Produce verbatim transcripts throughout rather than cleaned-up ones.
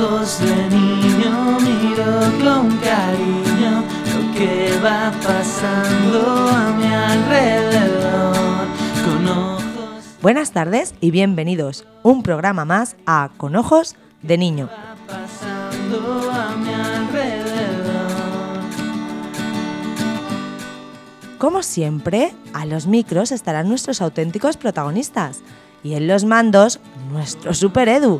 ojos de niño miro con cariño lo que va pasando a mi alrededor. Con ojos. Buenas tardes y bienvenidos un programa más a Con ojos de niño. Va pasando a mi alrededor. Como siempre, a los micros estarán nuestros auténticos protagonistas y en los mandos nuestro Super Edu.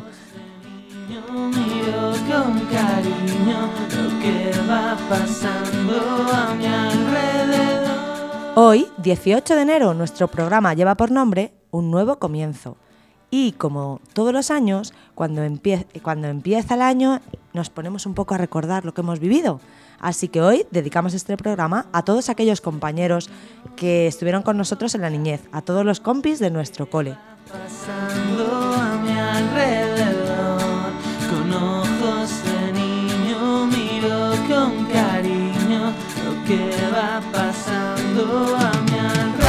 Miro con cariño lo que va pasando a mi alrededor. Hoy, dieciocho de enero, nuestro programa lleva por nombre Un nuevo comienzo. Y como todos los años, cuando, empie- cuando empieza el año, nos ponemos un poco a recordar lo que hemos vivido. Así que hoy dedicamos este programa a todos aquellos compañeros que estuvieron con nosotros en la niñez, a todos los compis de nuestro cole. Pasando a mi alrededor, con ojos de niño miro con cariño lo que va pasando a mi alrededor.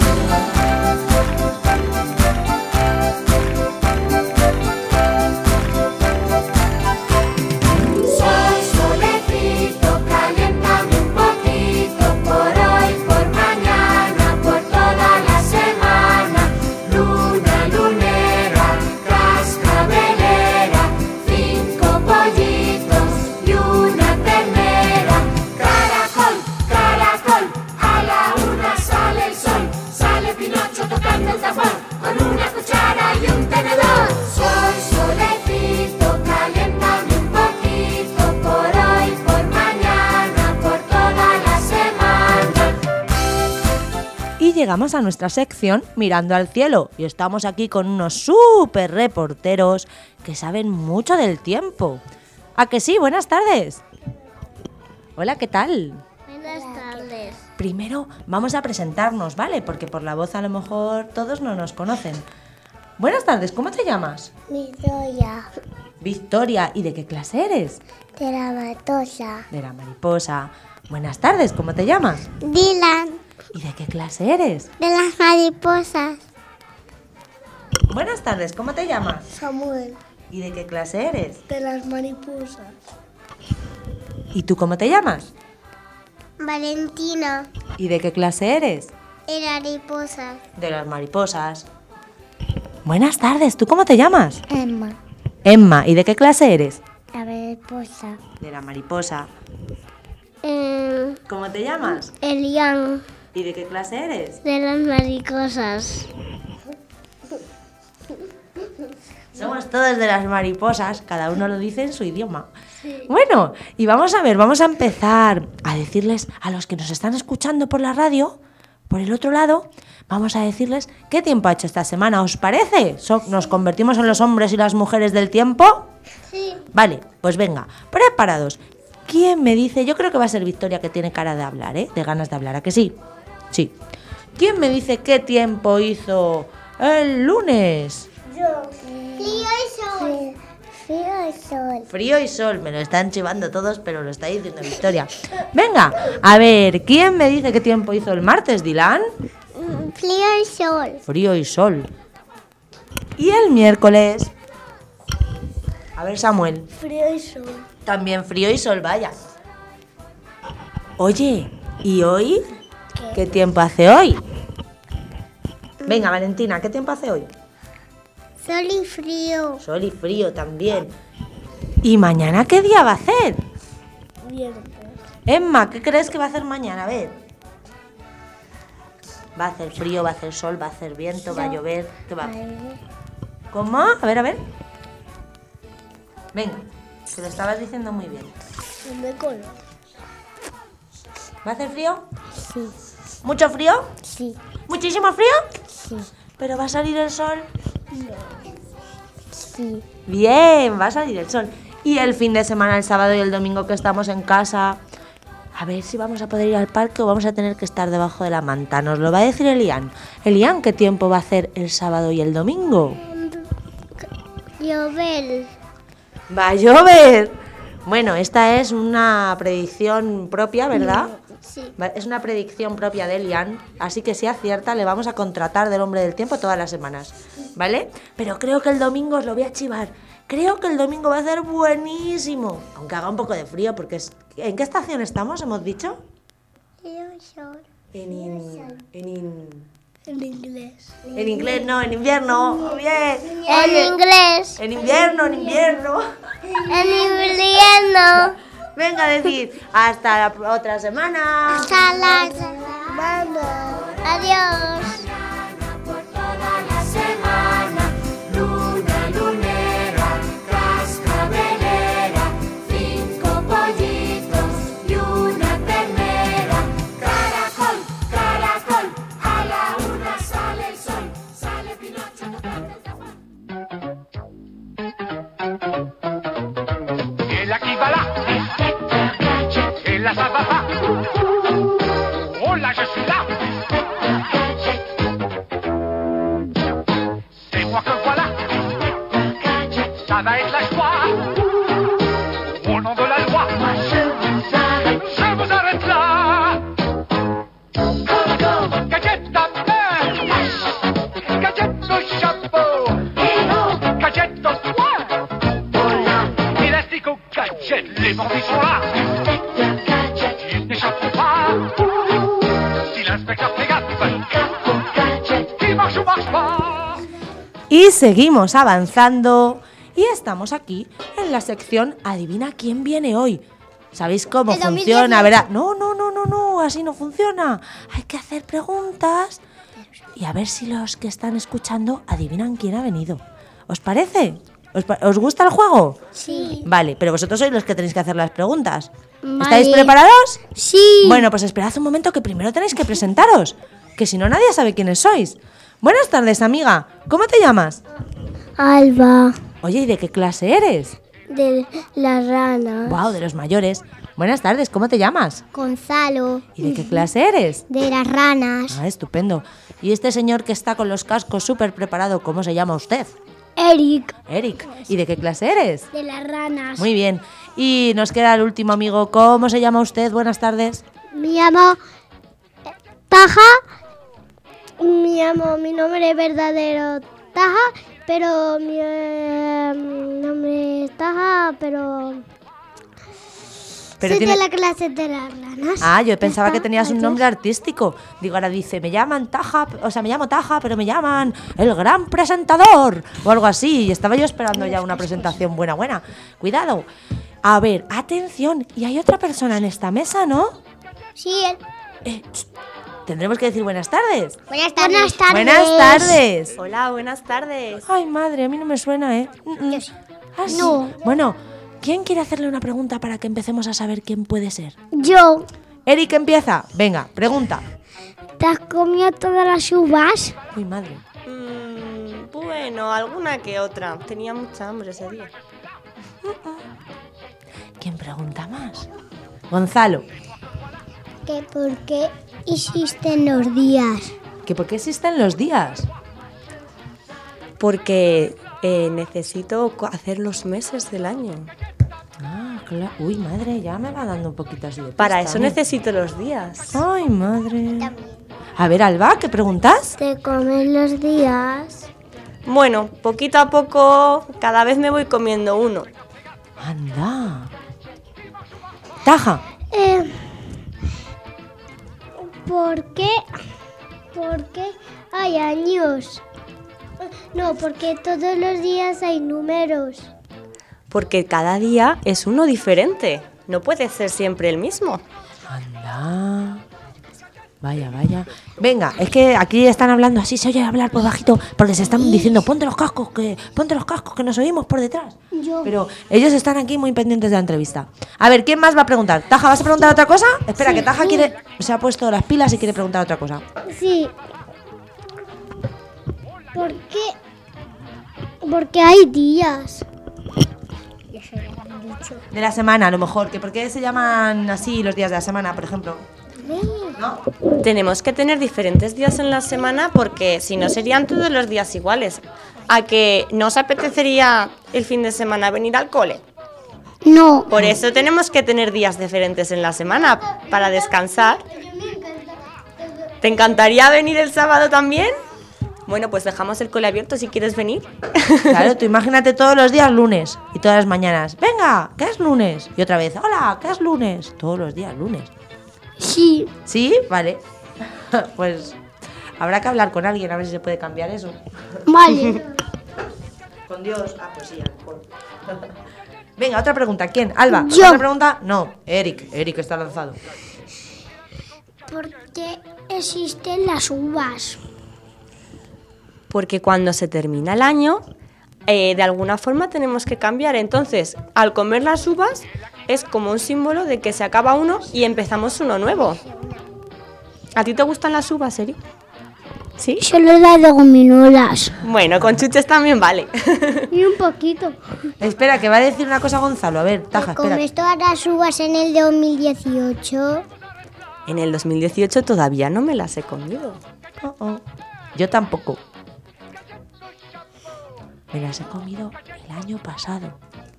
Soy solecito, caliéntame un poquito, por hoy, por mañana, por toda la semana. Luna lunera, cascabelera, cinco pollitos y una ternera. Caracol, caracol, a la una sale el sol, sale Pinocho tocando el tambor, con una cuchara y un tenedor. Soy solecito, caliéntame un poquito, por hoy, por mañana, por toda la semana. Y llegamos a nuestra sección Mirando al cielo y estamos aquí con unos súper reporteros que saben mucho del tiempo. ¿A que sí? Buenas tardes. Hola, ¿qué tal? Buenas tardes. Primero vamos a presentarnos, ¿vale? Porque por la voz a lo mejor todos no nos conocen. Buenas tardes, ¿cómo te llamas? Mi Zoya, Victoria, ¿y de qué clase eres? de la Matosa. De la mariposa. Buenas tardes, ¿cómo te llamas? Dylan, ¿Y de qué clase eres? de las mariposas. Buenas tardes, ¿cómo te llamas? Samuel, ¿Y de qué clase eres? de las mariposas. ¿Y tú cómo te llamas? Valentina, ¿Y de qué clase eres? de las mariposas. De las mariposas. Buenas tardes, ¿tú cómo te llamas? Emma, Emma, ¿y de qué clase eres? la mariposa. De la mariposa. Eh, ¿Cómo te llamas? Elian, ¿Y de qué clase eres? de las mariposas. Somos todos de las mariposas, cada uno lo dice en su idioma. Bueno, y vamos a ver, vamos a empezar a decirles a los que nos están escuchando por la radio, por el otro lado, vamos a decirles qué tiempo ha hecho esta semana, ¿os parece? So- ¿Nos convertimos en los hombres y las mujeres del tiempo? Sí. Vale, pues venga, preparados. ¿Quién me dice? Yo creo que va a ser Victoria, que tiene cara de hablar, ¿eh? De ganas de hablar, ¿a que sí? Sí. ¿Quién me dice qué tiempo hizo el lunes? Yo. Frío y sol. Frío y sol. Frío y sol, me lo están chivando todos, pero lo está diciendo Victoria. Venga, a ver, ¿quién me dice qué tiempo hizo el martes, Dylan? Frío y sol. Frío y sol. ¿Y el miércoles? A ver, Samuel. Frío y sol. También frío y sol, vaya. Oye, ¿y hoy? ¿Qué tiempo hace hoy? Venga, Valentina, ¿qué tiempo hace hoy? Sol y frío. Sol y frío también. ¿Y mañana qué día va a hacer? Viernes. Emma, ¿qué crees que va a hacer mañana? A ver. Va a hacer frío, va a hacer sol, va a hacer viento, va a llover. ¿Qué va? ¿Cómo? A ver, a ver. Venga, que lo estabas diciendo muy bien. ¿De color? ¿Va a hacer frío? Sí. ¿Mucho frío? Sí. ¿Muchísimo frío? Sí. ¿Pero va a salir el sol? Sí. Bien, va a salir el sol. Y el fin de semana, el sábado y el domingo que estamos en casa, a ver si vamos a poder ir al parque o vamos a tener que estar debajo de la manta. Nos lo va a decir Elian. Elian, ¿qué tiempo va a hacer el sábado y el domingo? Llover. Va a llover. Bueno, esta es una predicción propia, ¿verdad? Sí. Va- Es una predicción propia de Elian, así que si acierta le vamos a contratar del hombre del tiempo todas las semanas, ¿vale? Pero creo que el domingo os lo voy a chivar, Creo que el domingo va a ser buenísimo, aunque haga un poco de frío, porque es... ¿En qué estación estamos, hemos dicho? En, in... en, in... En inglés. en inglés, no, en invierno. Bien. En Oye, inglés. en invierno, en invierno. En invierno. Venga a decir, hasta la otra semana. Hasta la semana. Adiós. Por toda la semana, luna lunera, cascabelera, cinco pollitos y una ternera. Caracol, caracol, a la una sale el sol, sale Pinocho tocando el tambor. Et là qui va là, et là ça va pas. Oh là je suis là. C'est moi que voilà. Ça va être la joie. Au nom de la loi, je vous arrête là. Gadget à main, gadget au chapeau, gadget au soin. Élastique au gadget, les bandits sont là. Ils n'échapperont pas. Si l'inspecteur fait gaffe, il marche ou marche pas. Y seguimos avanzando y estamos aquí en la sección Adivina quién viene hoy. ¿Sabéis cómo El dos mil funciona? dieciocho. ¿Verdad? No, no, no, no, no, así no funciona. Hay que hacer preguntas y a ver si los que están escuchando adivinan quién ha venido. ¿Os parece? ¿Os, pa- ¿os gusta el juego? Sí. Vale, pero vosotros sois los que tenéis que hacer las preguntas. Vale. ¿Estáis preparados? Sí. Bueno, pues esperad un momento que primero tenéis que presentaros, que si no nadie sabe quiénes sois. Buenas tardes, amiga. ¿Cómo te llamas? Alba. Oye, ¿y de qué clase eres? De la rana. Wow, de los mayores. Buenas tardes, ¿cómo te llamas? Gonzalo. ¿Y de qué clase eres? De las ranas. Ah, estupendo. ¿Y este señor que está con los cascos súper preparado, cómo se llama usted? Eric. Eric. ¿Y de qué clase eres? De las ranas. Muy bien. Y nos queda el último amigo. ¿Cómo se llama usted? Buenas tardes. Me llamo Taja. Me llamo mi nombre verdadero Taja, pero mi eh, nombre es Taja, pero Pero soy tiene- de la clase de las ranas. Ah, yo pensaba ¿Está? que tenías un Adiós. nombre artístico. Digo, ahora dice, me llaman Taja, o sea, me llamo Taja, pero me llaman el gran presentador o algo así. Y estaba yo esperando ya una presentación buena, buena. Cuidado. A ver, atención. Y hay otra persona en esta mesa, ¿no? Sí, él. Eh, ch, tendremos que decir buenas tardes. Buenas tardes. Buenas tardes. Buenas tardes. Hola, buenas tardes. Ay, madre, a mí no me suena, ¿eh? Mm, mm. Yo sí. Ah, sí. No. Bueno, ¿quién quiere hacerle una pregunta para que empecemos a saber quién puede ser? Yo. Eric empieza. Venga, pregunta. ¿Te has comido todas las uvas? Uy, madre. Mm, bueno, alguna que otra. Tenía mucha hambre ese día. ¿Quién pregunta más? Gonzalo. ¿Que por qué existen los días? ¿Que por qué existen los días? Porque eh, necesito co- hacer los meses del año. Ah, claro. Uy, madre, ya me va dando un poquito así de Para pista, eso ¿eh? necesito los días. Ay, madre. A ver, Alba, ¿qué preguntas? ¿Te comes los días? Bueno, poquito a poco, cada vez me voy comiendo uno. Anda. Taja. Eh, ¿Por qué? ¿Por qué hay años? No, porque todos los días hay números. Porque cada día es uno diferente. No puede ser siempre el mismo. Anda. Vaya, vaya. Venga, es que aquí están hablando así, se oye hablar por bajito, porque se están diciendo, ponte los cascos, que ponte los cascos, que nos oímos por detrás. Yo. Pero ellos están aquí muy pendientes de la entrevista. A ver, ¿quién más va a preguntar? Taja, ¿vas a preguntar otra cosa? Espera, Sí, que Taja sí. quiere, se ha puesto las pilas y quiere preguntar otra cosa. Sí. ¿Por qué? Porque hay días. De la semana, a lo mejor, que ¿por qué se llaman así los días de la semana, por ejemplo? ¿No? Tenemos que tener diferentes días en la semana porque si no serían todos los días iguales. ¿A que no os apetecería el fin de semana venir al cole? No. Por eso tenemos que tener días diferentes en la semana para descansar. ¿Te encantaría venir el sábado también? Bueno, pues dejamos el cole abierto si quieres venir. Claro, tú imagínate todos los días lunes y todas las mañanas. Venga, ¿qué es lunes? Y otra vez, hola, ¿qué es lunes? Todos los días lunes. Sí. ¿Sí? Vale. Pues habrá que hablar con alguien a ver si se puede cambiar eso. Vale. Con Dios. Ah, pues sí, a lo mejor. Venga, otra pregunta. ¿Quién? ¿Alba? Yo. ¿Otra pregunta? No, Eric. Eric está lanzado. ¿Por qué existen las uvas? Porque cuando se termina el año, eh, de alguna forma tenemos que cambiar. Entonces, al comer las uvas, es como un símbolo de que se acaba uno y empezamos uno nuevo. ¿A ti te gustan las uvas, Eri? ¿Sí? Solo las de gominolas. Bueno, con chuches también vale. Y un poquito. Espera, que va a decir una cosa Gonzalo. A ver, Taja, espera. ¿Comes todas las uvas en el dos mil dieciocho? En el dos mil dieciocho todavía no me las he comido. Oh, oh. Yo tampoco. Me las he comido el año pasado.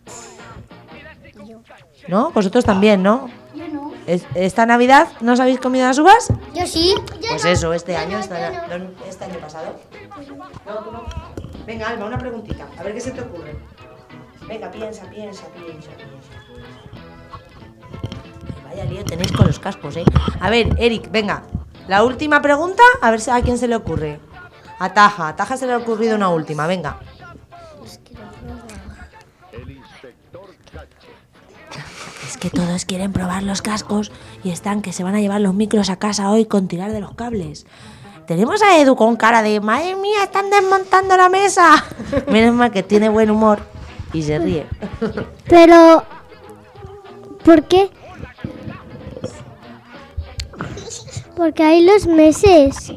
¿No? Vosotros también, ¿no? Yo no. Es- ¿Esta Navidad no os habéis comido las uvas? Yo sí. Pues eso, este año, esta- este año pasado. No, tú no. Venga, Alba, una preguntita. A ver qué se te ocurre. Venga, piensa, piensa, piensa, piensa. Vaya lío tenéis con los cascos, ¿eh? A ver, Eric, venga. La última pregunta, a ver si a quién se le ocurre. A Taja, a Taja se le ha ocurrido una última, venga. Es que todos quieren probar los cascos y están que se van a llevar los micros a casa hoy con tirar de los cables. Tenemos a Edu con cara de ¡madre mía, están desmontando la mesa! Menos mal que tiene buen humor y se ríe. Pero, ¿por qué? Porque hay los meses.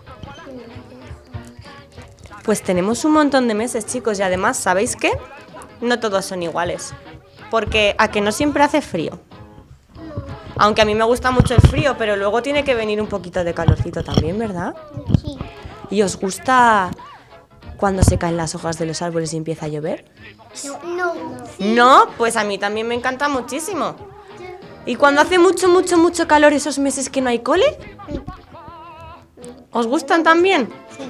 Pues tenemos un montón de meses, chicos, y además, ¿sabéis qué? No todos son iguales. Porque a que no siempre hace frío. Aunque a mí me gusta mucho el frío, pero luego tiene que venir un poquito de calorcito también, ¿verdad? Sí. ¿Y os gusta cuando se caen las hojas de los árboles y empieza a llover? No. No, pues a mí también me encanta muchísimo. ¿Y cuando hace mucho, mucho, mucho calor esos meses que no hay cole? ¿Os gustan también?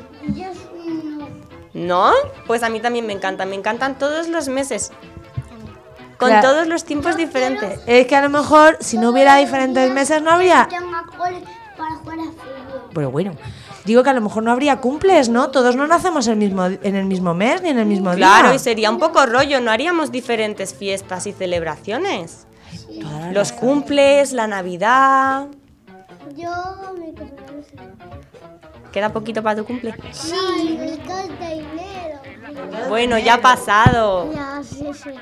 ¿No? Pues a mí también me encantan. Me encantan todos los meses. Con Claro. todos los tiempos diferentes. Es que a lo mejor si no hubiera diferentes meses no habría... Tengo cole para jugar a fútbol. Pero bueno, digo que a lo mejor no habría cumples, ¿no? Todos no nacemos el mismo, en el mismo mes ni en el mismo día. Claro, y sería un poco rollo. No haríamos diferentes fiestas y celebraciones. Toda la Los razón. cumples, la Navidad. Yo me compré. ¿Queda poquito para tu cumple? Sí, me encanta dinero. Bueno, ya ha pasado. Ya, sí, sí.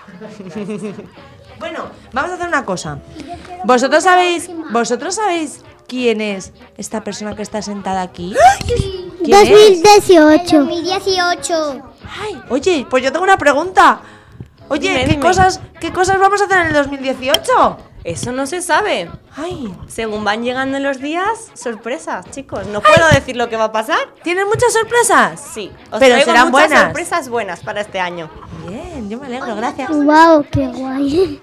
Bueno, vamos a hacer una cosa. ¿Vosotros sabéis, vosotros sabéis quién es esta persona que está sentada aquí? ¿Quién es? dos mil dieciocho. dos mil dieciocho. Ay, oye, pues yo tengo una pregunta. Oye, Dime, ¿qué dime. cosas, qué cosas vamos a hacer en el dos mil dieciocho? Eso no se sabe. Ay, Según van llegando los días, sorpresas, chicos. No puedo decir lo que va a pasar. ¿tienen muchas sorpresas? Sí, os Pero traigo serán muchas buenas. sorpresas buenas para este año. Bien, yo me alegro, gracias. Wow, qué guay.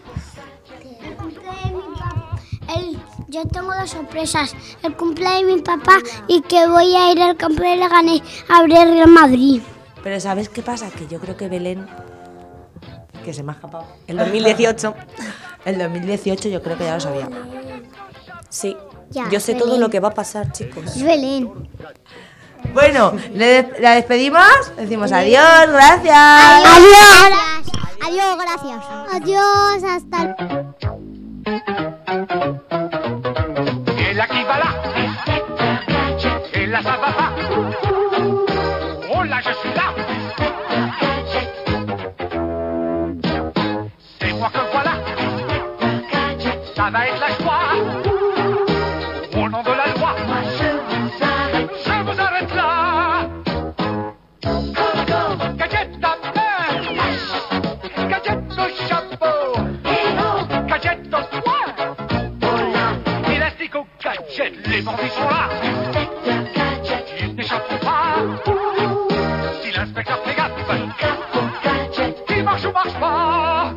El, yo tengo dos sorpresas. El cumpleaños de mi papá y que voy a ir al campo de Leganés a ver el Real Madrid. Pero ¿sabes qué pasa? Que yo creo que Belén, que se me ha escapado, El dos mil dieciocho. el dos mil dieciocho yo creo que ya lo sabía. Sí. Ya, Yo sé todo Belén. lo que va a pasar, chicos. Es Belén. Bueno, ¿le des- ¿la despedimos? Decimos adiós, gracias. Adiós. Adiós, gracias. Adiós, hasta luego. Et là qui va là, et là ça va pas. Oh là je suis là. C'est moi que voilà. Ça va être la joie. Au nom de la loi, je vous arrête là. Gadget ta main, gadget au chapeau, gadget au soin. Élastique au gadget, les bandits sont là. Ils n'échapperont pas. Si l'inspecteur fait gaffe, il marche ou marche pas.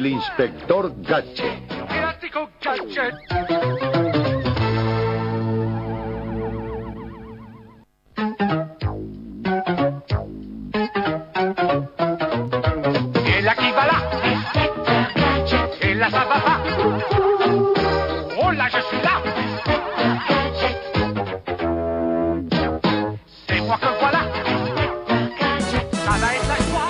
el inspector Gadget. Elástico Gadget. El aquí va la. El la va va. Hola, je suis là. C'est moi que voilà. Nada es la joie.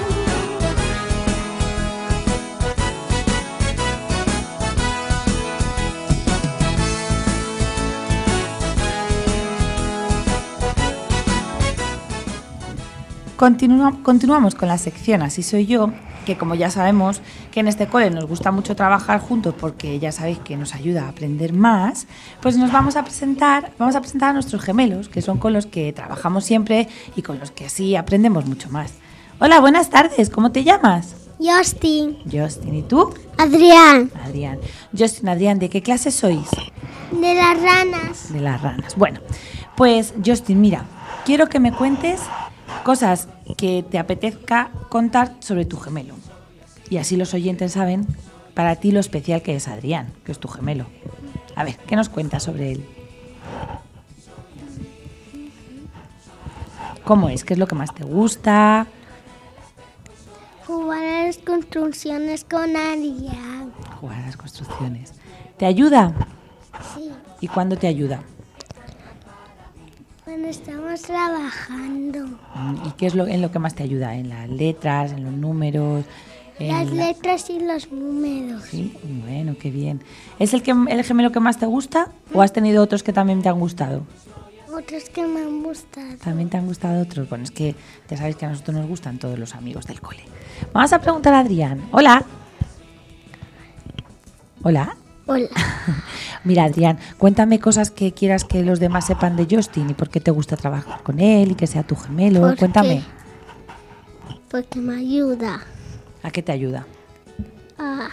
Continua- continuamos con la sección Así soy yo, que como ya sabemos que en este cole nos gusta mucho trabajar juntos porque ya sabéis que nos ayuda a aprender más, pues nos vamos a presentar, vamos a presentar a nuestros gemelos, que son con los que trabajamos siempre y con los que así aprendemos mucho más. Hola, buenas tardes, ¿cómo te llamas? Justin. Justin, ¿y tú? Adrián. Adrián. Justin, Adrián, ¿de qué clase sois? De las ranas. De las ranas. Bueno, pues Justin, mira, quiero que me cuentes cosas que te apetezca contar sobre tu gemelo. Y así los oyentes saben para ti lo especial que es Adrián, que es tu gemelo. A ver, ¿qué nos cuentas sobre él? ¿Cómo es? ¿Qué es lo que más te gusta? Jugar a las construcciones con Adrián. Jugar a las construcciones. ¿Te ayuda? Sí. ¿Y cuándo te ayuda? Cuando estamos trabajando. ¿Y qué es lo, en lo que más te ayuda? ¿En las letras, en los números? En Las la- letras y los números. Sí, bueno, qué bien. ¿Es el, que, el gemelo que más te gusta o has tenido otros que también te han gustado? Otros que me han gustado. ¿También te han gustado otros? Bueno, es que ya sabéis que a nosotros nos gustan todos los amigos del cole. Vamos a preguntar a Adrián. Hola. Hola. Hola. Mira, Adrián, cuéntame cosas que quieras que los demás sepan de Justin y por qué te gusta trabajar con él y que sea tu gemelo. ¿Por qué? Cuéntame. Porque me ayuda ¿A qué te ayuda? a,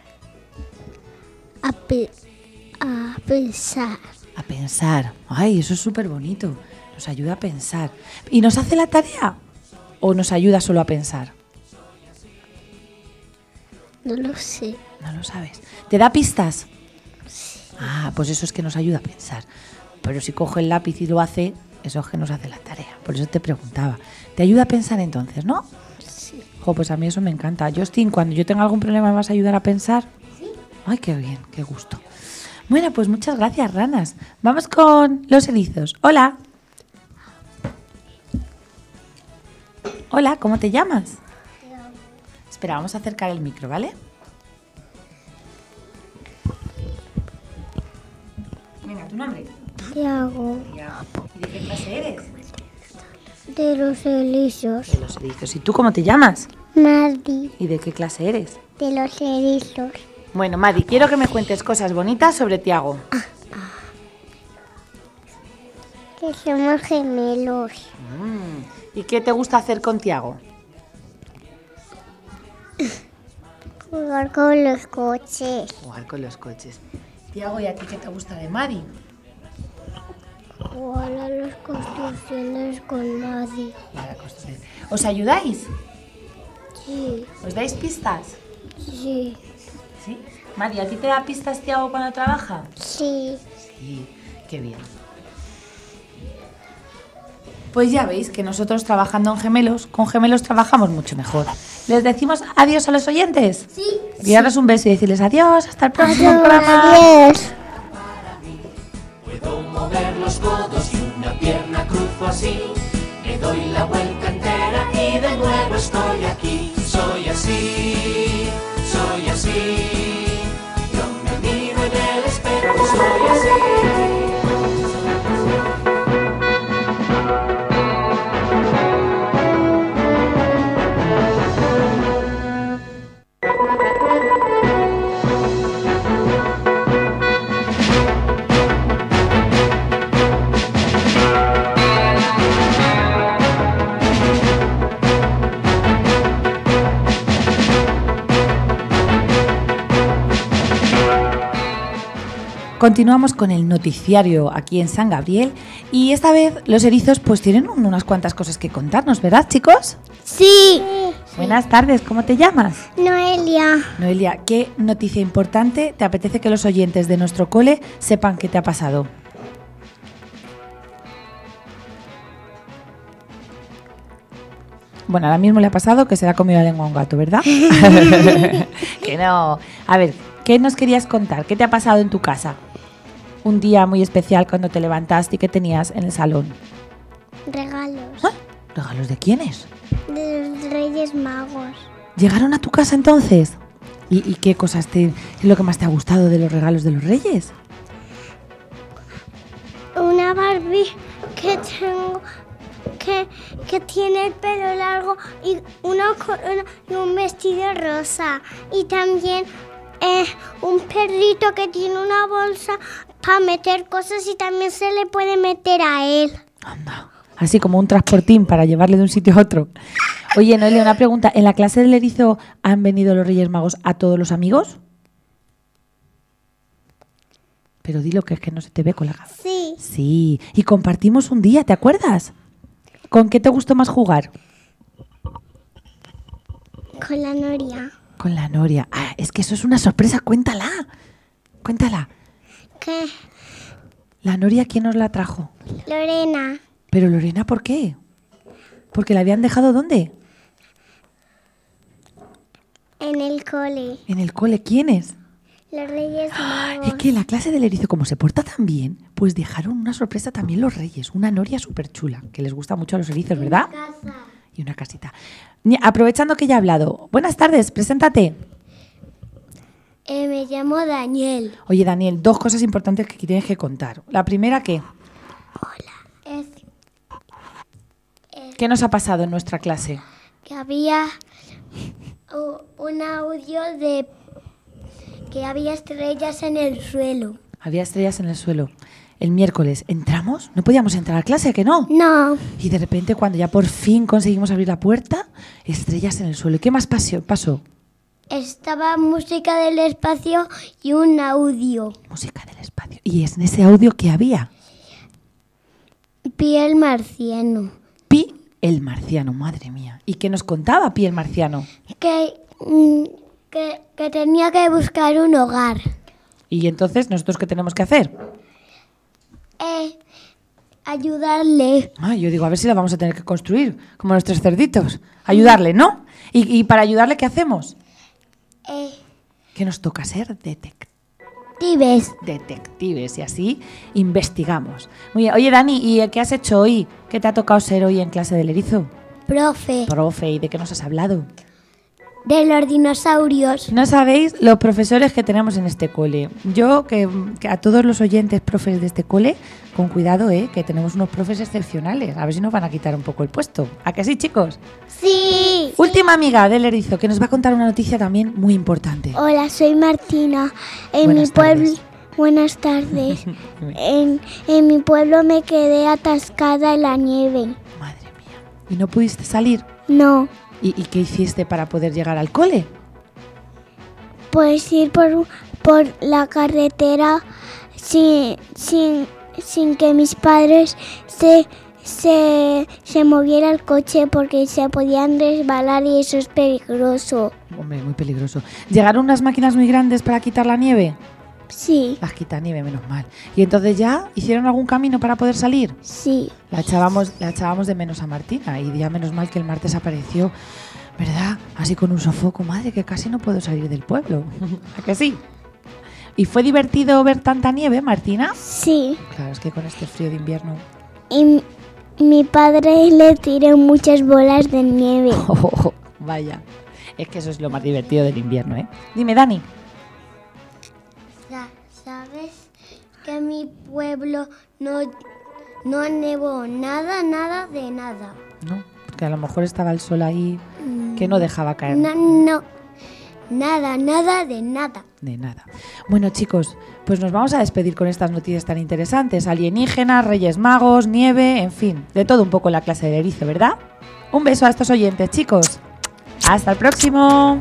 a, pe- a pensar. A pensar. Ay, eso es súper bonito. Nos ayuda a pensar. ¿Y nos hace la tarea? ¿O nos ayuda solo a pensar? No lo sé. No lo sabes. ¿Te da pistas? Ah, pues eso es que nos ayuda a pensar. Pero si coge el lápiz y lo hace, eso es que nos hace la tarea. Por eso te preguntaba. ¿Te ayuda a pensar entonces, no? Sí. Jo, pues a mí eso me encanta. Justin, cuando yo tenga algún problema, ¿me vas a ayudar a pensar? Sí. Ay, qué bien, qué gusto. Bueno, pues muchas gracias, ranas. Vamos con los erizos. Hola. Hola, ¿cómo te llamas? Espera, vamos a acercar el micro, ¿vale? Venga, ¿tu nombre? Tiago. ¿Y de qué clase eres? De los erizos. De los erizos. ¿Y tú cómo te llamas? Madi. ¿Y de qué clase eres? De los erizos. Bueno, Madi, quiero que me cuentes cosas bonitas sobre Tiago. Que somos gemelos. ¿Y qué te gusta hacer con Tiago? Jugar con los coches. Jugar con los coches. Tiago, ¿y a ti qué te gusta de Madi? Jugar a las construcciones con Madi. ¿Os ayudáis? Sí. ¿Os dais pistas? Sí. ¿Sí? Madi, ¿a ti te da pistas Tiago cuando trabaja? Sí. Sí, qué bien. Pues ya veis que nosotros trabajando en gemelos, con gemelos trabajamos mucho mejor. ¿Les decimos adiós a los oyentes? Sí. Y darles un beso y decirles adiós, hasta el próximo Adiós. programa. Adiós. Puedo mover los codos y una pierna cruzo así. Me doy la vuelta entera y de nuevo estoy aquí. Soy así, soy así. Yo me miro en el espejo, soy así. Continuamos con el noticiario aquí en San Gabriel y esta vez los erizos pues tienen unas cuantas cosas que contarnos, ¿verdad, chicos? Sí. Buenas tardes, ¿cómo te llamas? Noelia. Noelia, ¿qué noticia importante te apetece que los oyentes de nuestro cole sepan qué te ha pasado? Bueno, ahora mismo le ha pasado que se le ha comido la lengua a un gato, ¿verdad? Que no. A ver, ¿qué nos querías contar? ¿Qué te ha pasado en tu casa? Un día muy especial cuando te levantaste y ¿qué tenías en el salón? Regalos. ¿Ah? ¿Regalos de quiénes? De los Reyes Magos. ¿Llegaron a tu casa entonces? ¿Y, y qué cosas te, es lo que más te ha gustado de los regalos de los Reyes? Una Barbie que tengo, que, que tiene el pelo largo y una corona y un vestido rosa. Y también eh, un perrito que tiene una bolsa para meter cosas y también se le puede meter a él. Anda. Así como un transportín para llevarle de un sitio a otro. Oye, Noelia, una pregunta. ¿En la clase del erizo han venido los Reyes Magos a todos los amigos? Pero dilo, que es que no se te ve con la gafa. Sí. Sí. Y compartimos un día, ¿te acuerdas? ¿Con qué te gustó más jugar? Con la Noria. Con la Noria. Ah, es que eso es una sorpresa. Cuéntala. Cuéntala. ¿Qué? ¿La Noria quién nos la trajo? Lorena. Pero Lorena, ¿por qué? ¿Porque la habían dejado dónde? En el cole. En el cole. ¿Quiénes? Los Reyes Magos. Es que la clase del erizo, como se porta tan bien, pues dejaron una sorpresa también los Reyes. Una Noria súper chula, que les gusta mucho a los erizos, ¿verdad? Una casa. Y una casita. Ni- Aprovechando que ya he hablado. Buenas tardes, preséntate. Eh, me llamo Daniel. Oye, Daniel, dos cosas importantes que tienes que contar. La primera, ¿qué? Es ¿Qué nos ha pasado en nuestra clase? que había uh, un audio de que había estrellas en el suelo. Había estrellas en el suelo. El miércoles, ¿entramos? No podíamos entrar a clase, ¿a que no? No, Y de repente, cuando ya por fin conseguimos abrir la puerta, estrellas en el suelo. ¿Y qué más pasó? pasó? estaba música del espacio y un audio. Música del espacio. ¿Y es en ese audio que había? Piel marciano. Pi, el marciano, madre mía. ¿Y qué nos contaba Pi, el marciano? Que, mm, que, que tenía que buscar un hogar. Y entonces, ¿nosotros qué tenemos que hacer? Eh, ayudarle. Ah, yo digo, a ver si la vamos a tener que construir, como los tres cerditos. Ayudarle, ¿no? ¿Y, y para ayudarle qué hacemos? Eh, ¿Qué nos toca ser? Detectives. Tibes. Detectives, y así investigamos. Muy bien. Oye, Dani, ¿y qué has hecho hoy? ¿Qué te ha tocado ser hoy en clase del erizo? Profe. Profe, ¿y de qué nos has hablado? De los dinosaurios. No sabéis los profesores que tenemos en este cole. Yo, que, que a todos los oyentes profes de este cole, con cuidado, ¿eh? Que tenemos unos profes excepcionales. A ver si nos van a quitar un poco el puesto. ¿A que sí, chicos? Sí. Última amiga del erizo, que nos va a contar una noticia también muy importante. Hola, soy Martina. En Buenas mi pueblo. tardes. Buenas tardes. en, en mi pueblo me quedé atascada en la nieve. Madre mía. ¿Y no pudiste salir? No, ¿Y, y qué hiciste para poder llegar al cole? puedes ir por, por la carretera sin, sin, sin que mis padres se, se, se moviera el coche porque se podían resbalar y eso es peligroso. Hombre, muy peligroso. ¿Llegaron unas máquinas muy grandes para quitar la nieve? Sí, Las quita nieve, menos mal. ¿Y entonces ya hicieron algún camino para poder salir? sí. La echábamos, la echábamos de menos a Martina y ya menos mal que el martes apareció, ¿verdad? Así con un sofoco, madre, que casi no puedo salir del pueblo. ¿A que sí? ¿Y fue divertido ver tanta nieve, Martina? Sí. Claro, es que con este frío de invierno... Y m- mi padre le tiró muchas bolas de nieve. Oh, vaya, es que eso es lo más divertido del invierno, ¿eh? Dime, Dani. Sa- ¿Sabes que en mi pueblo no, no nevó nada, nada de nada? No, porque a lo mejor estaba el sol ahí que no dejaba caer. No, no, nada, nada de nada. De nada. Bueno, chicos, pues nos vamos a despedir con estas noticias tan interesantes. Alienígenas, Reyes Magos, nieve, en fin, de todo un poco en la clase del erizo, ¿verdad? Un beso a estos oyentes, chicos. Hasta el próximo.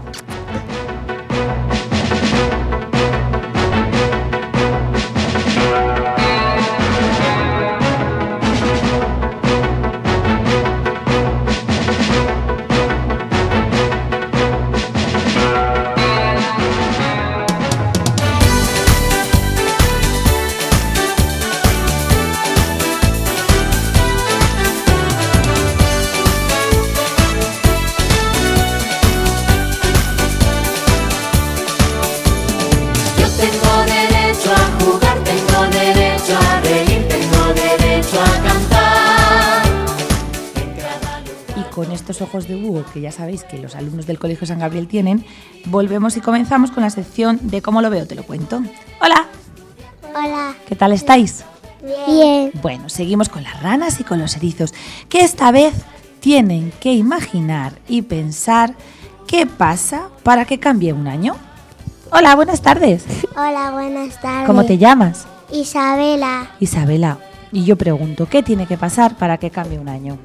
estos ojos de búho que ya sabéis que los alumnos del Colegio San Gabriel tienen, volvemos y comenzamos con la sección de ¿Cómo lo veo? Te lo cuento. Hola, Hola. ¿qué tal estáis? Bien. Bueno, seguimos con las ranas y con los erizos, que esta vez tienen que imaginar y pensar qué pasa para que cambie un año. Hola, buenas tardes. Hola, buenas tardes. ¿Cómo te llamas? Isabela. Isabela. Y yo pregunto, ¿qué tiene que pasar para que cambie un año?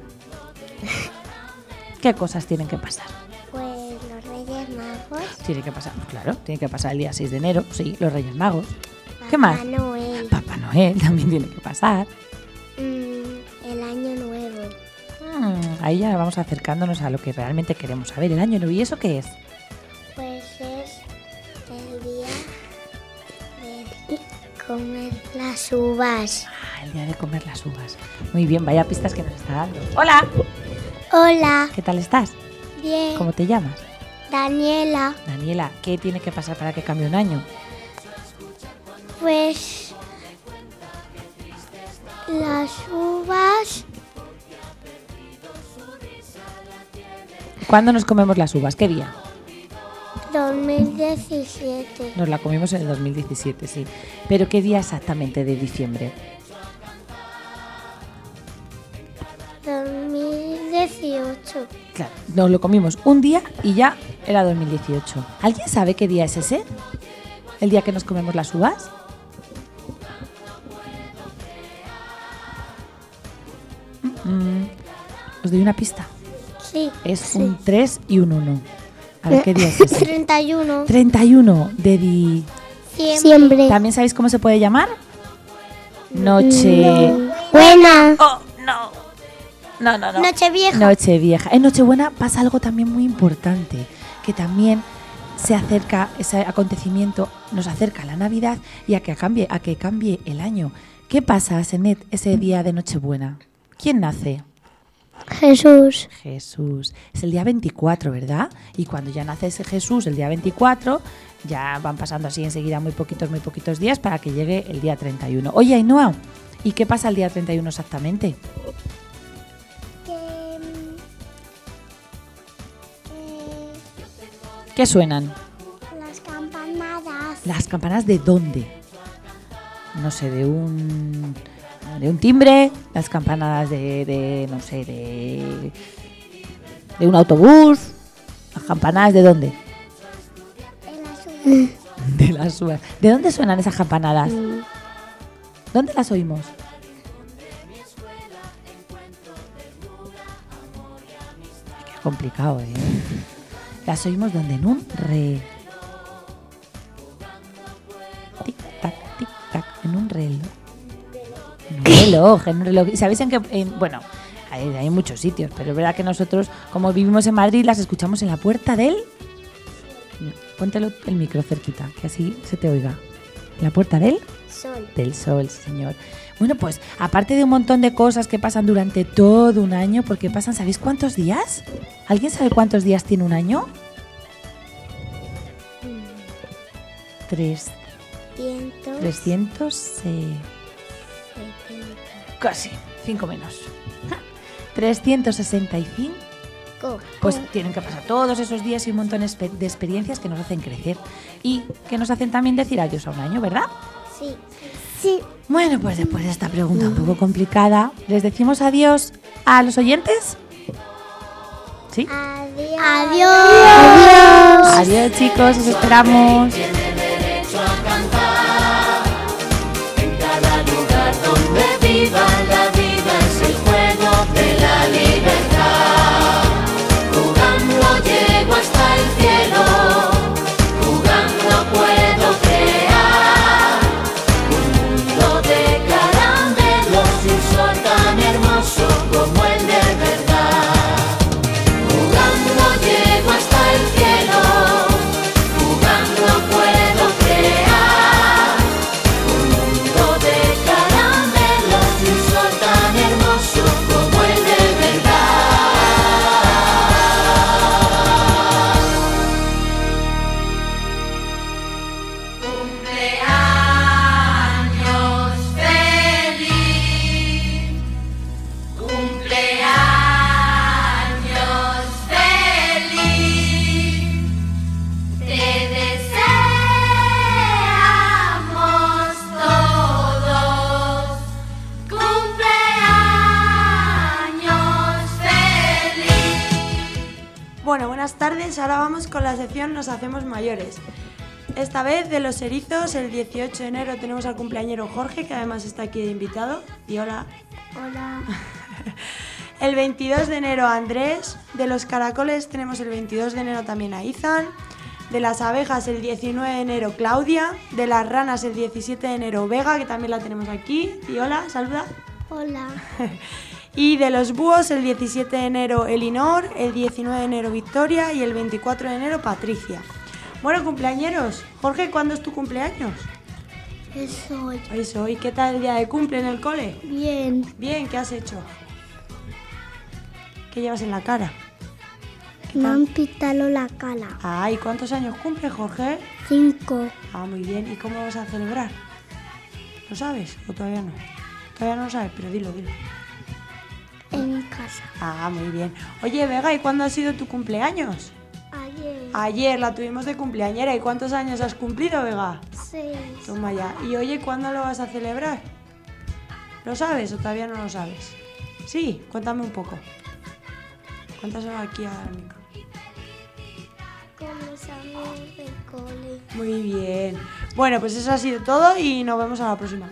¿Qué cosas tienen que pasar? Pues los Reyes Magos. Tiene que pasar, claro, tiene que pasar el día seis de enero, sí, los Reyes Magos. ¿Qué Papá más? Noel. Papá Noel también tiene que pasar. Mm, el Año Nuevo. Mm, ahí ya vamos acercándonos a lo que realmente queremos saber. El año nuevo, ¿y eso qué es? Pues es el día de comer las uvas. Ah, el día de comer las uvas. Muy bien, vaya pistas que nos está dando. Hola, Hola. ¿qué tal estás? Bien. ¿Cómo te llamas? Daniela. Daniela, ¿qué tiene que pasar para que cambie un año? Pues las uvas. ¿Cuándo nos comemos las uvas? ¿Qué día? dos mil diecisiete. Nos la comimos en el dos mil diecisiete, sí. ¿Pero qué día exactamente de diciembre? dos mil dieciocho. Claro, nos lo comimos un día y ya era dos mil dieciocho. ¿Alguien sabe qué día es ese? ¿El día que nos comemos las uvas? Mm, Os doy una pista. Sí. Es sí. un tres y un uno. A ver qué día es ese. treinta y uno. treinta y uno de di... Siempre. ¿También sabéis cómo se puede llamar? Noche... Buena. ¡Oh, no! No, no, no. Nochevieja. Nochevieja. En Nochebuena pasa algo también muy importante, que también se acerca, ese acontecimiento nos acerca a la Navidad y a que cambie, a que cambie el año. ¿Qué pasa, Senet, ese día de Nochebuena? ¿Quién nace? Jesús. Jesús. Es el día veinticuatro, ¿verdad? Y cuando ya nace ese Jesús, el día veinticuatro, ya van pasando así enseguida muy poquitos, muy poquitos días para que llegue el día treinta y uno. Oye, Ainhoa, ¿y qué pasa el día treinta y uno exactamente? Que, eh, ¿Qué suenan? las campanadas. ¿Las campanas de dónde? No sé, de un... de un timbre, las campanadas de, de no sé, de... de un autobús. ¿Las campanadas de dónde? De las uvas. ¿De dónde suenan esas campanadas? ¿Dónde las oímos? Qué complicado, ¿eh? Las oímos donde en un re. Tic tac, tic tac, en un reloj. En un reloj, en un reloj. ¿Y sabéis en qué? En, bueno, hay, hay muchos sitios, pero es verdad que nosotros, como vivimos en Madrid, las escuchamos en la puerta del... Póntelo el micro cerquita, que así se te oiga. ¿En la puerta del? Sol. Del sol, señor. Bueno, pues aparte de un montón de cosas que pasan durante todo un año, porque pasan, ¿sabéis cuántos días? ¿Alguien sabe cuántos días tiene un año? Tres. Cientos. Trescientos. Eh, casi. Cinco menos. Trescientos sesenta y cinco. Pues tienen que pasar todos esos días y un montón de experiencias que nos hacen crecer y que nos hacen también decir adiós a un año, ¿verdad? Sí. Sí. Bueno, pues después de esta pregunta un poco complicada, ¿les decimos adiós a los oyentes? ¿Sí? Adiós. Adiós. Adiós, chicos, os esperamos. Tiene derecho a cantar en cada lugar donde viva. La vida es el juego de la libertad. Jugando llego hasta el cielo, jugando puedo crear un mundo de caramelos y un sol tan hermoso como el de verdad. Jugando llego hasta el cielo, jugando puedo Jóvenes, ahora vamos con la sección Nos hacemos mayores. Esta vez de los erizos, el dieciocho de enero tenemos al cumpleañero Jorge, que además está aquí de invitado. Y hola. Hola. El veintidós de enero Andrés. De los caracoles tenemos el veintidós de enero también a Izan. De las abejas el diecinueve de enero Claudia. De las ranas el diecisiete de enero Vega, que también la tenemos aquí. Y hola, saluda. Hola. Y de los búhos el diecisiete de enero Elinor, el diecinueve de enero Victoria y el veinticuatro de enero Patricia. Bueno, cumpleañeros. Jorge, ¿cuándo es tu cumpleaños? Es hoy. Eso, ¿y qué tal el día de cumple en el cole? Bien. Bien, ¿qué has hecho? ¿Qué llevas en la cara? Me han pintado la cara. Ah, ¿y cuántos años cumple, Jorge? Cinco. Ah, muy bien. ¿Y cómo vas a celebrar? ¿Lo sabes o todavía no? Todavía no lo sabes, pero dilo, dilo. En mi casa. Ah, muy bien. Oye, Vega, ¿y cuándo ha sido tu cumpleaños? Ayer. Ayer la tuvimos de cumpleañera. ¿Y cuántos años has cumplido, Vega? Seis. Toma ya. Y oye, ¿cuándo lo vas a celebrar? ¿Lo sabes o todavía no lo sabes? Sí, cuéntame un poco. Cuéntaselo aquí al micro. Con los amigos del cole. Muy bien. Bueno, pues eso ha sido todo y nos vemos a la próxima.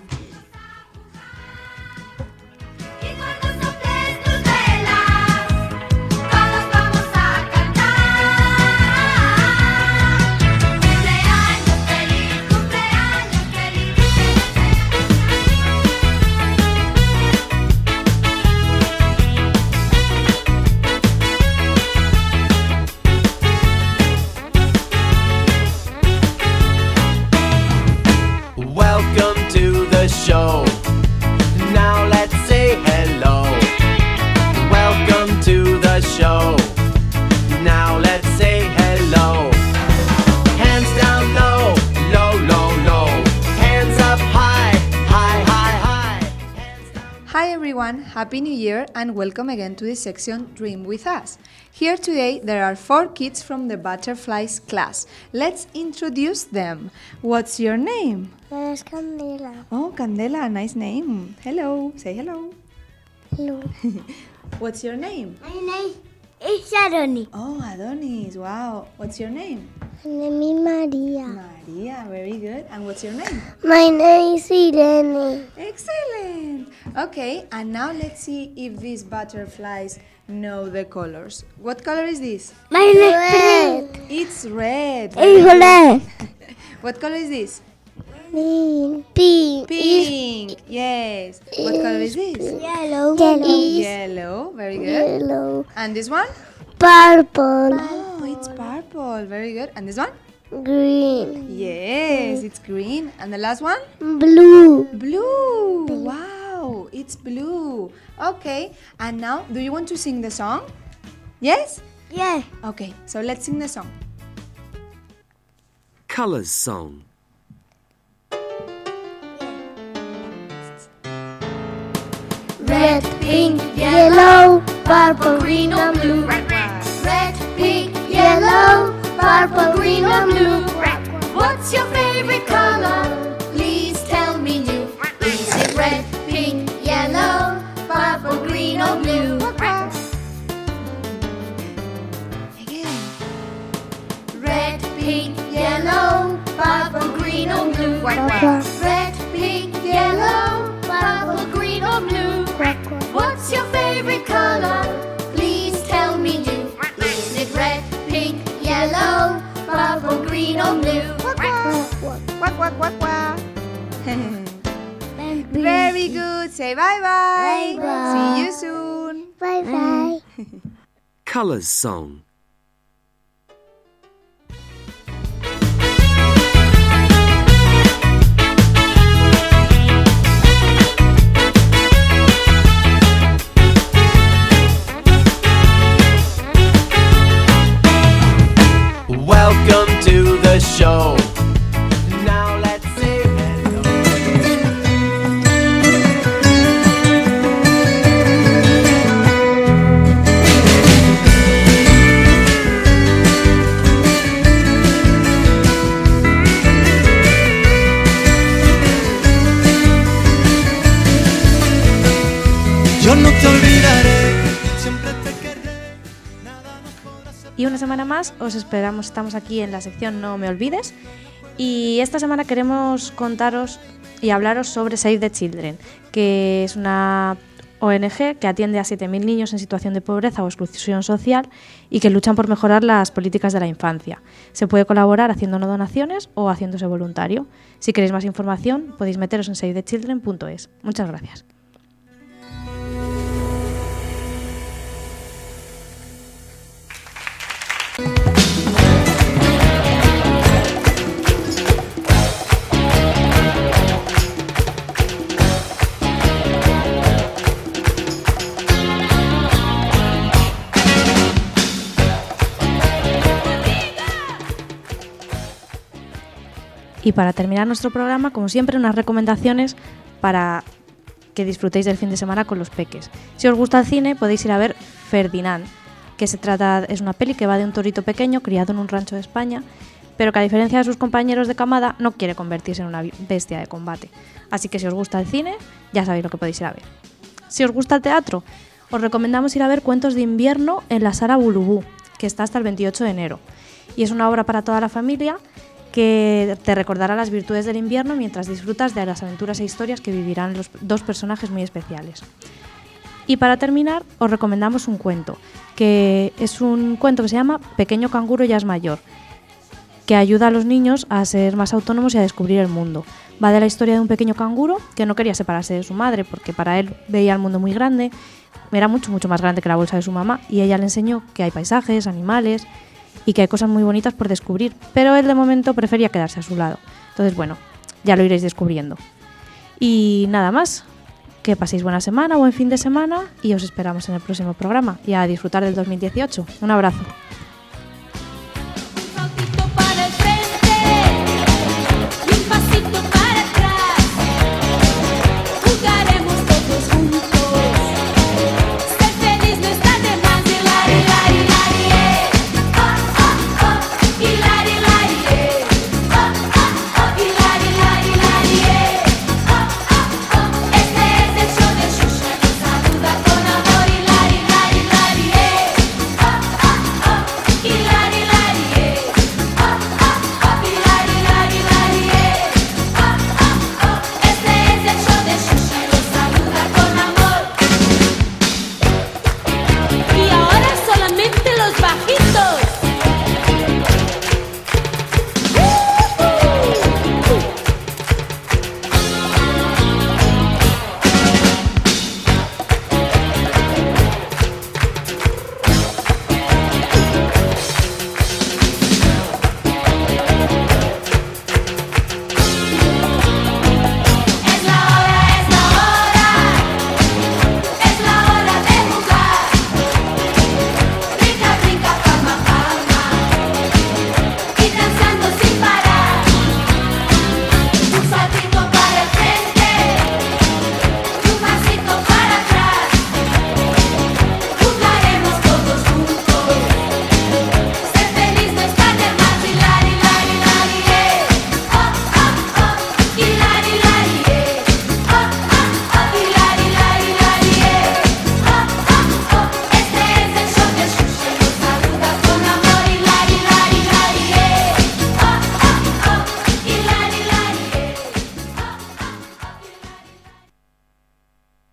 Show. Now let's say hello. Welcome to the show. Now let's say hello. Hands down low, low, low, low. Hands up high, high, high, high. Hi everyone, Happy New Year and welcome again to this section Dream With Us. Here today there are four kids from the Butterflies class. Let's introduce them. What's your name? Es Candela. Oh, Candela, nice name. Hello, say hello. Hello. What's your name? My name is Adonis. Oh, Adonis, wow. What's your name? My name is Maria. Maria, very good. And what's your name? My name is Irene. Excellent. Okay, and now let's see if these butterflies know the colors. What color is this? My name is red. It's red. It's red. What color is this? Pink. Pink. Pink. Yes. What color is this? Yellow. Yellow. Yellow. Very good. Yellow. And this one? Purple. Oh, it's purple. Very good. And this one? Green. Yes, it's green. And the last one? Blue. Blue. Wow, it's blue. Okay. And now, do you want to sing the song? Yes? Yeah. Okay, so let's sing the song. Colors song. Red, pink, yellow, purple, green or blue. Red, pink, yellow, purple, green or blue. What's your favorite color? Please tell me you. Is it red, pink, yellow, purple, green or blue? Again. Red, pink, yellow, purple, green or blue. Red, pink, yellow, purple, green or blue. What's your favorite color? Please tell me you. Is it red, pink, yellow, purple, green or blue? Quack, quack, quack, quack. Very good. Say bye-bye. Bye-bye. See you soon. Bye-bye. Colors song. Welcome to the show. Now let's say hello. Yo no te olvidaré, siempre te querré, nada nos podrá separar. Y una semana más os esperamos, estamos aquí en la sección No me olvides. Y esta semana queremos contaros y hablaros sobre Save the Children, que es una O N G que atiende a siete mil niños en situación de pobreza o exclusión social y que luchan por mejorar las políticas de la infancia. Se puede colaborar haciendo donaciones o haciéndose voluntario. Si queréis más información, podéis meteros en save the children punto es. Muchas gracias. Y para terminar nuestro programa, como siempre, unas recomendaciones para que disfrutéis del fin de semana con los peques. Si os gusta el cine, podéis ir a ver Ferdinand, que se trata, es una peli que va de un torito pequeño criado en un rancho de España, pero que a diferencia de sus compañeros de camada, no quiere convertirse en una bestia de combate. Así que si os gusta el cine, ya sabéis lo que podéis ir a ver. Si os gusta el teatro, os recomendamos ir a ver Cuentos de invierno en la Sala Bulubú, que está hasta el veintiocho de enero. Y es una obra para toda la familia que te recordará las virtudes del invierno mientras disfrutas de las aventuras e historias que vivirán los dos personajes muy especiales. Y para terminar, os recomendamos un cuento, que es un cuento que se llama Pequeño canguro ya es mayor, que ayuda a los niños a ser más autónomos y a descubrir el mundo. Va de la historia de un pequeño canguro que no quería separarse de su madre porque para él veía el mundo muy grande, era mucho, mucho más grande que la bolsa de su mamá, y ella le enseñó que hay paisajes, animales y que hay cosas muy bonitas por descubrir, pero él de momento prefería quedarse a su lado. Entonces, bueno, ya lo iréis descubriendo. Y nada más, que paséis buena semana, buen fin de semana y os esperamos en el próximo programa y a disfrutar del dos mil dieciocho. Un abrazo.